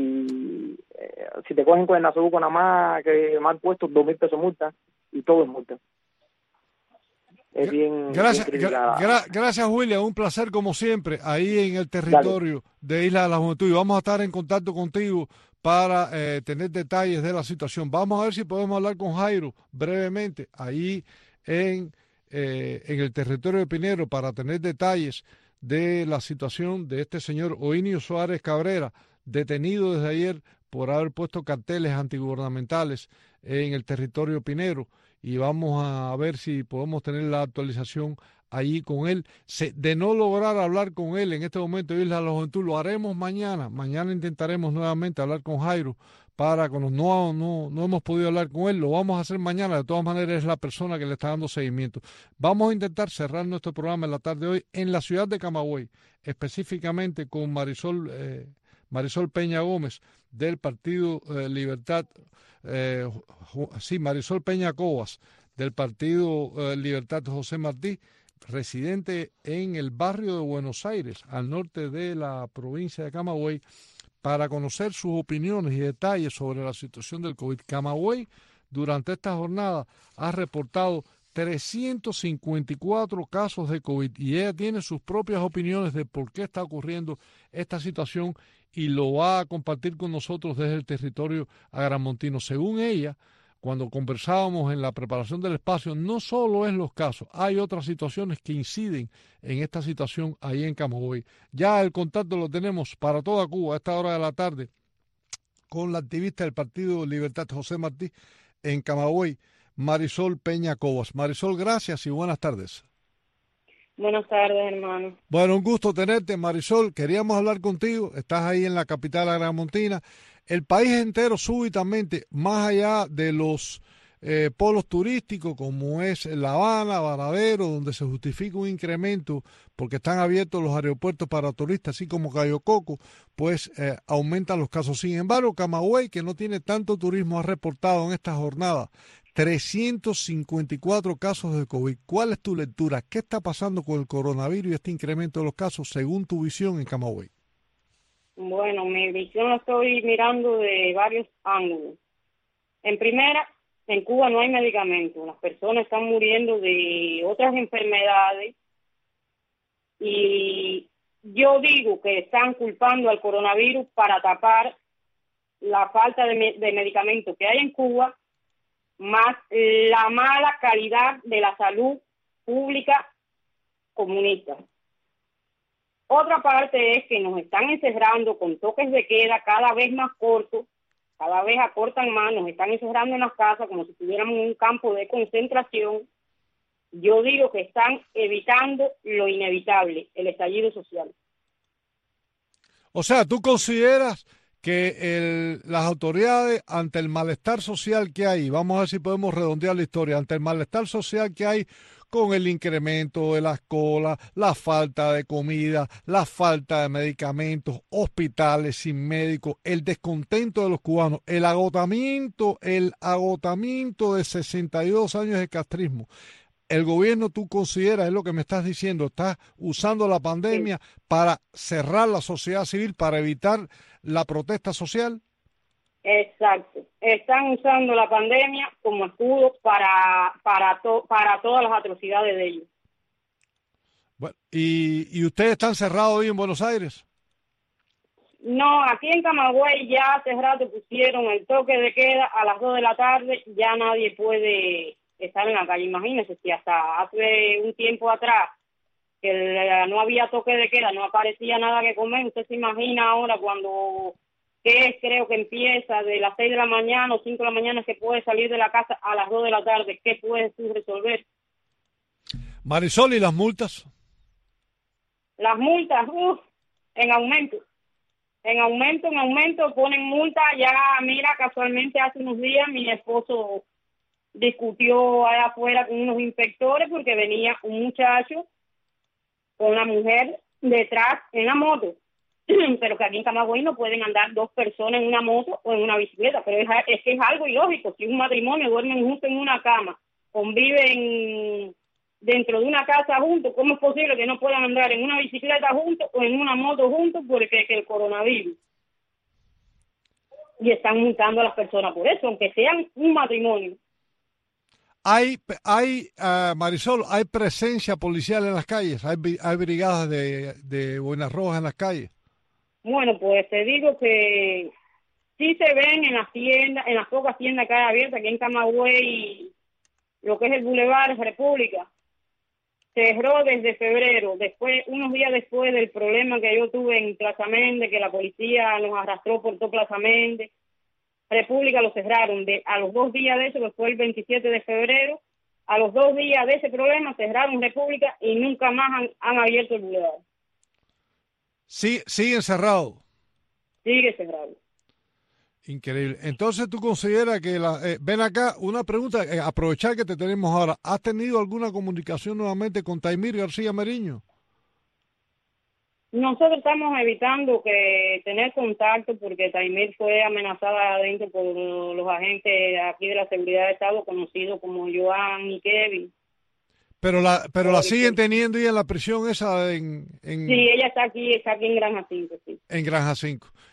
Si te cogen con el nasobuco nada más que mal puesto, 2,000 pesos multa, y todo es multa. Es bien... Gracias, William, un placer como siempre ahí en el territorio de Isla de la Juventud, y vamos a estar en contacto contigo para tener detalles de la situación. Vamos a ver si podemos hablar con Jairo brevemente ahí en el territorio de Pinero para tener detalles de la situación de este señor Oinio Suárez Cabrera, detenido desde ayer por haber puesto carteles antigubernamentales en el territorio Pinero, y vamos a ver si podemos tener la actualización allí con él. De no lograr hablar con él en este momento de Isla de la Juventud, lo haremos mañana. Mañana intentaremos nuevamente hablar con Jairo para cuando no hemos podido hablar con él, lo vamos a hacer mañana. De todas maneras es la persona que le está dando seguimiento. Vamos a intentar cerrar nuestro programa en la tarde de hoy en la ciudad de Camagüey, específicamente con Marisol Peña Gómez del Partido Libertad, Marisol Peña Cobas del Partido Libertad José Martí, residente en el barrio de Buenos Aires, al norte de la provincia de Camagüey, para conocer sus opiniones y detalles sobre la situación del COVID. Camagüey durante esta jornada ha reportado 354 casos de COVID y ella tiene sus propias opiniones de por qué está ocurriendo esta situación y lo va a compartir con nosotros desde el territorio agramontino. Según ella, cuando conversábamos en la preparación del espacio, no solo es los casos, hay otras situaciones que inciden en esta situación ahí en Camagüey. Ya el contacto lo tenemos para toda Cuba a esta hora de la tarde con la activista del Partido Libertad, José Martí, en Camagüey, Marisol Peña Cobas. Marisol, gracias y buenas tardes. Buenas tardes, hermano. Bueno, un gusto tenerte, Marisol. Queríamos hablar contigo. Estás ahí en la capital agramontina. El país entero súbitamente, más allá de los polos turísticos como es La Habana, Varadero, donde se justifica un incremento porque están abiertos los aeropuertos para turistas, así como Cayo Coco, pues aumentan los casos. Sin embargo, Camagüey, que no tiene tanto turismo, ha reportado en esta jornada 354 casos de COVID. ¿Cuál es tu lectura? ¿Qué está pasando con el coronavirus y este incremento de los casos según tu visión en Camagüey? Bueno, mi visión la estoy mirando de varios ángulos. En primera, en Cuba no hay medicamentos. Las personas están muriendo de otras enfermedades y yo digo que están culpando al coronavirus para tapar la falta de medicamentos que hay en Cuba, más la mala calidad de la salud pública comunista. Otra parte es que nos están encerrando con toques de queda cada vez más cortos, cada vez acortan más, nos están encerrando en las casas como si estuviéramos en un campo de concentración. Yo digo que están evitando lo inevitable, el estallido social. O sea, ¿tú consideras que las autoridades, ante el malestar social que hay, vamos a ver si podemos redondear la historia, ante el malestar social que hay con el incremento de las colas, la falta de comida, la falta de medicamentos, hospitales sin médicos, el descontento de los cubanos, el agotamiento de 62 años de castrismo? El gobierno, tú consideras, es lo que me estás diciendo, está usando la pandemia para cerrar la sociedad civil, para evitar la protesta social. Exacto. Están usando la pandemia como escudo para todas las atrocidades de ellos. Bueno, ¿y ustedes están cerrados hoy en Buenos Aires? No, aquí en Camagüey ya hace rato pusieron el toque de queda a las 2 de la tarde, ya nadie puede estar en la calle. Imagínense, si hasta hace un tiempo atrás que no había toque de queda, no aparecía nada que comer, usted se imagina ahora cuando, creo que empieza de las 6 de la mañana o 5 de la mañana que puede salir de la casa a las 2 de la tarde, ¿qué puedes tú resolver? Marisol, ¿y las multas? Las multas, en aumento. En aumento, ponen multa. Ya, mira, casualmente hace unos días mi esposo discutió allá afuera con unos inspectores porque venía un muchacho con la mujer detrás en la moto, pero que aquí en Camagüey no pueden andar dos personas en una moto o en una bicicleta, pero es que es algo ilógico. Si un matrimonio duermen juntos en una cama, conviven dentro de una casa juntos, ¿cómo es posible que no puedan andar en una bicicleta juntos o en una moto juntos porque el coronavirus? Y están multando a las personas por eso, aunque sean un matrimonio. Marisol, ¿hay presencia policial en las calles? ¿Hay brigadas de Buenas Rojas en las calles? Bueno, pues te digo que sí se ven en las tiendas, en las pocas tiendas que hay abiertas, aquí en Camagüey, lo que es el Boulevard República, cerró desde febrero, unos días después del problema que yo tuve en Plaza Méndez, que la policía nos arrastró por todo Plaza Méndez. República lo cerraron, a los 2 días de eso, que fue el 27 de febrero, a los 2 días de ese problema cerraron República y nunca más han abierto el Boulevard. Sí, siguen cerrados. Sigue cerrado. Increíble. Entonces, ¿tú consideras que ven acá, una pregunta, aprovechar que te tenemos ahora, ¿has tenido alguna comunicación nuevamente con Taimir García Meriño? Nosotros estamos evitando tener contacto porque Taimir fue amenazada adentro por los agentes aquí de la seguridad de Estado, conocidos como Joan y Kevin. Pero la siguen teniendo ahí en la prisión esa Sí, ella está aquí en Granja 5, sí. En Granja 5.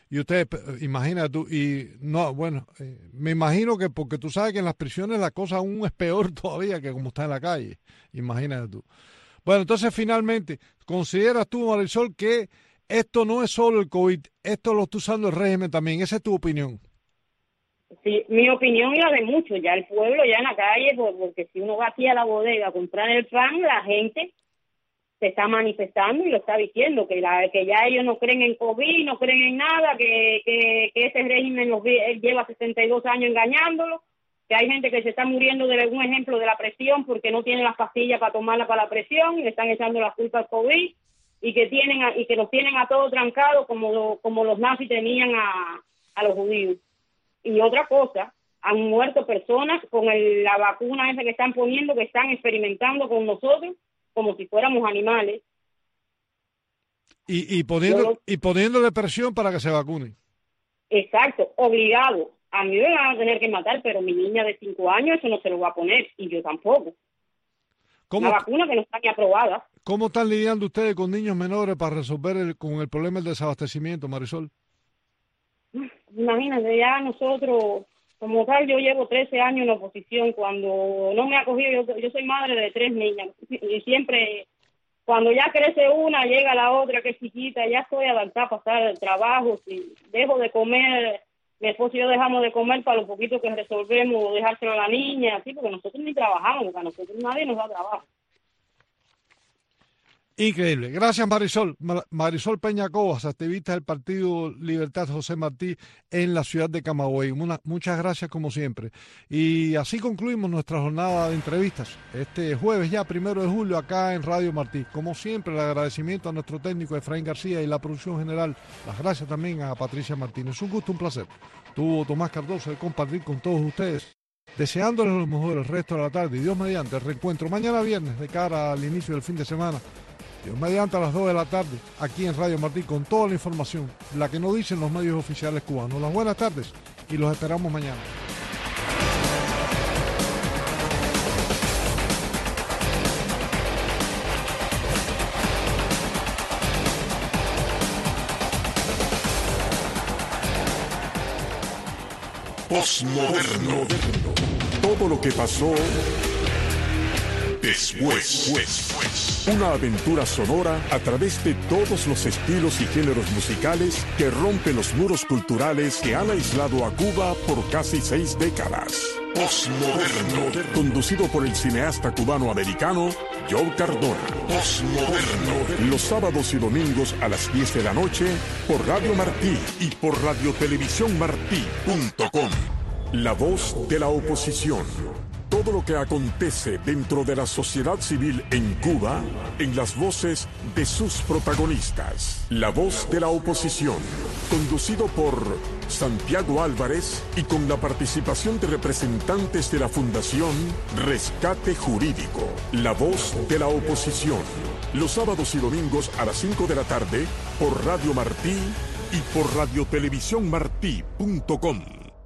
Y usted, imagina tú, y no, bueno, me imagino que porque tú sabes que en las prisiones la cosa aún es peor todavía que como está en la calle. Imagínate tú. Bueno, entonces finalmente, ¿consideras tú, Marisol, que esto no es solo el COVID, esto lo está usando el régimen también? Esa es tu opinión. Sí, mi opinión y la de muchos, ya el pueblo ya en la calle, porque si uno va aquí a la bodega a comprar el pan, la gente se está manifestando y lo está diciendo, que ya ellos no creen en COVID, no creen en nada, que ese régimen él lleva 62 años engañándolo, que hay gente que se está muriendo de un ejemplo de la presión porque no tienen las pastillas para tomarla para la presión y le están echando la culpa al COVID y que nos tienen a todos trancados como los nazis tenían a los judíos. Y otra cosa, han muerto personas con la vacuna esa que están poniendo, que están experimentando con nosotros como si fuéramos animales. Y poniéndole presión para que se vacunen. Exacto, obligado. A mí me van a tener que matar, pero mi niña de 5 años eso no se lo va a poner, y yo tampoco. Una vacuna que no está ni aprobada. ¿Cómo están lidiando ustedes con niños menores para resolver con el problema del desabastecimiento, Marisol? Imagínate, ya nosotros, como tal, yo llevo 13 años en la oposición. Cuando no me ha cogido, yo soy madre de 3 niñas, y siempre, cuando ya crece una, llega la otra que es chiquita, ya estoy adaptada a pasar el trabajo. Si dejo de comer, mi esposo y yo dejamos de comer para lo poquito que resolvemos, dejárselo a la niña, así, porque nosotros ni trabajamos, porque a nosotros nadie nos da trabajo. Increíble. Gracias, Marisol. Marisol Peña Cobas, activista del Partido Libertad José Martí en la ciudad de Camagüey. Muchas gracias como siempre. Y así concluimos nuestra jornada de entrevistas. Este jueves ya, 1 de julio, acá en Radio Martí. Como siempre, el agradecimiento a nuestro técnico Efraín García y la producción general. Las gracias también a Patricia Martínez. Un gusto, un placer. Tuvo Tomás Cardoso de compartir con todos ustedes. Deseándoles lo mejor el resto de la tarde y Dios mediante el reencuentro mañana viernes de cara al inicio del fin de semana. Dios mediante a las 2 de la tarde, aquí en Radio Martí, con toda la información, la que no dicen los medios oficiales cubanos. Las buenas tardes y los esperamos mañana. Postmoderno. Todo lo que pasó después. Una aventura sonora a través de todos los estilos y géneros musicales que rompe los muros culturales que han aislado a Cuba por casi 6 décadas. Postmoderno. Conducido por el cineasta cubano-americano Joe Cardona. Postmoderno. Los sábados y domingos a las 10 de la noche por Radio Martí y por radiotelevisiónmartí.com. La voz de la oposición. Todo lo que acontece dentro de la sociedad civil en Cuba, en las voces de sus protagonistas. La voz de la oposición, conducido por Santiago Álvarez y con la participación de representantes de la Fundación Rescate Jurídico. La voz de la oposición, los sábados y domingos a las 5 de la tarde por Radio Martí y por radiotelevisiónmartí.com.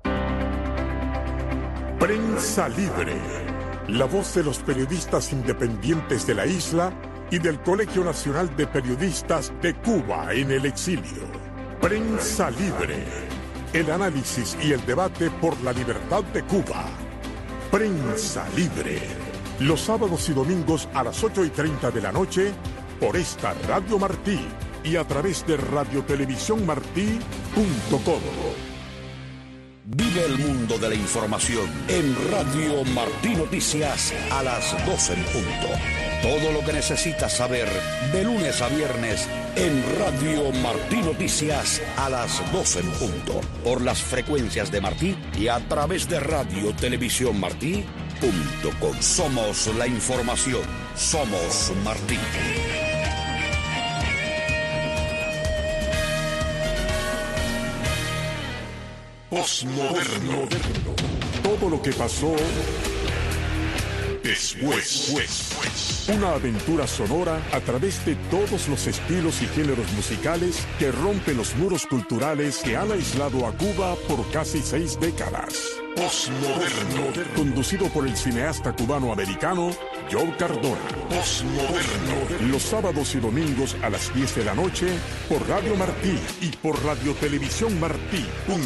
Prensa Libre, la voz de los periodistas independientes de la isla y del Colegio Nacional de Periodistas de Cuba en el exilio. Prensa Libre, el análisis y el debate por la libertad de Cuba. Prensa Libre, los sábados y domingos a las 8:30 de la noche por esta Radio Martí y a través de radiotelevisiónmartí.com. Vive el mundo de la información en Radio Martí Noticias a las 12 en punto. Todo lo que necesitas saber de lunes a viernes en Radio Martí Noticias a las 12 en punto. Por las frecuencias de Martí y a través de radiotelevisiónmartí.com. Somos la información. Somos Martí. Postmoderno. Todo lo que pasó después. Una aventura sonora a través de todos los estilos y géneros musicales que rompe los muros culturales que han aislado a Cuba por casi 6 décadas. Postmoderno. Conducido por el cineasta cubano-americano Joe Cardona. Postmoderno. Los sábados y domingos a las 10 de la noche por Radio Martí y por Radiotelevisión Martí.